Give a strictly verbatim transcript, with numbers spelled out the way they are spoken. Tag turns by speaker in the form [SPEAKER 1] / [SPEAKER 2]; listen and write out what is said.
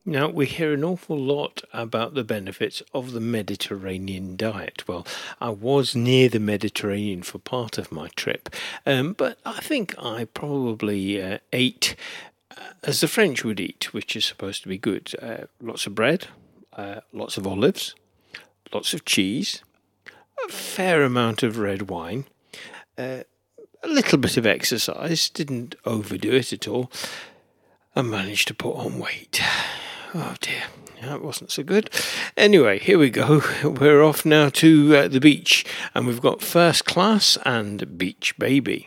[SPEAKER 1] Now, we hear an awful lot about the benefits of the Mediterranean diet. Well, I was near the Mediterranean for part of my trip, um, but I think I probably uh, ate uh, as the French would eat, which is supposed to be good. Uh, lots of bread, uh, lots of olives, lots of cheese, a fair amount of red wine, uh, a little bit of exercise, didn't overdo it at all. I managed to put on weight. Oh dear, that wasn't so good. Anyway, here we go. We're off now to uh, the beach, and we've got First Class and Beach Baby.